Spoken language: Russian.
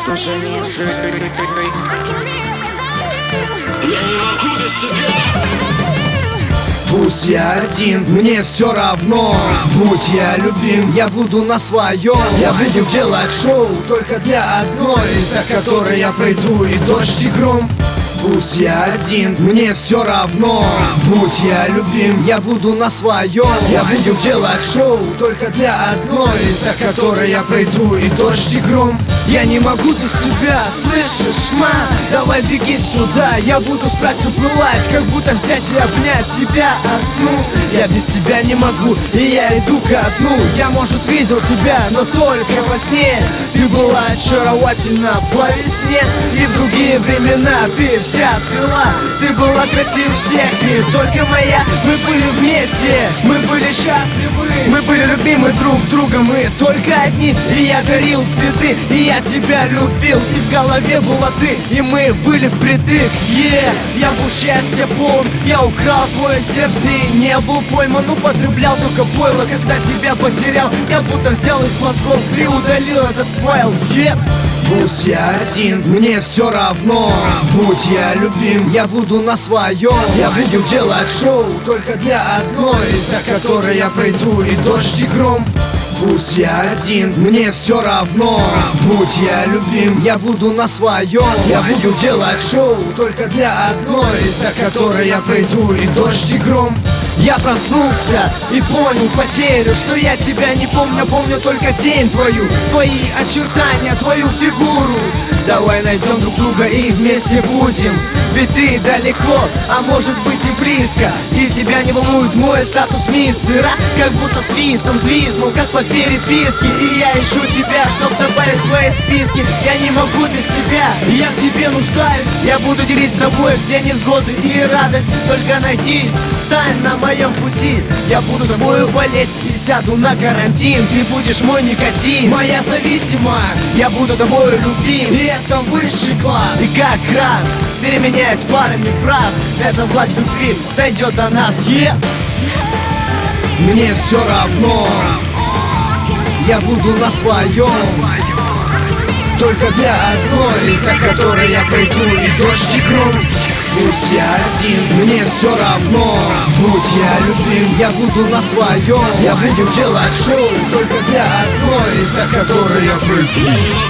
тоже мир. Я не могу без тебя. Пусть я один, мне все равно. Будь я любим, я буду на своем. Я буду делать шоу только для одной, за которой я пройду и дождь, и гром. Пусть я один, мне все равно. Будь я любим, я буду на своем. Я буду делать шоу только для одной, за которой я пройду и дождь, и гром. Я не могу без тебя, слышишь, ма? Давай беги сюда, я буду страстью пылать, как будто взять и обнять тебя одну. Я без тебя не могу, и я иду ко дну. Я, может, видел тебя, но только во сне. Ты была очаровательна по весне, и в другие времена ты вся цвела. Ты была красивее всех, и только моя. Мы были вместе, мы были счастливы, мы были любимы друг другом, мы только одни. И я дарил цветы, и я тебя любил, и в голове была ты, и мы были впритык. Я был счастья полон, я украл твое сердце и не был пойман. Употреблял только пойло, когда тебя потерял. Я будто взял из мозгов и удалил этот файл. Пусть я один, мне все равно. Будь я любим, я буду на своем. Я буду делать шоу только для одной, за которой я пройду и дождь, и гром. Пусть я один, мне все равно. Будь я любим, я буду на своем. Я буду делать шоу только для одной, за которой я пройду и дождь, и гром. Я проснулся и понял потерю, что я тебя не помню, помню только тень твою, твои очертания, твою фигуру. Давай найдем друг друга и вместе будем, ведь ты далеко, а может быть и близко. И тебя не волнует мой статус мистера, как будто свистом звизнул, как по переписке. И я ищу тебя, чтоб добавить в свои списки. Я не могу без тебя, я в тебе нуждаюсь. Я буду делить с тобой все невзгоды и радость. Только найдись, встань на моем пути. Я буду тобою болеть и сяду на карантин. Ты будешь мой никотин, моя зависимость. Я буду тобою любим, и это высший класс. И как раз, переменяясь парами фраз, эта власть любви дойдет до нас. Мне все равно, я буду на своем, только для одной, за которой я приду и дождь, и гром. Пусть я один, мне все равно. Будь я любим, я буду на своем. Я буду делать шоу только для одной, за которой я приду.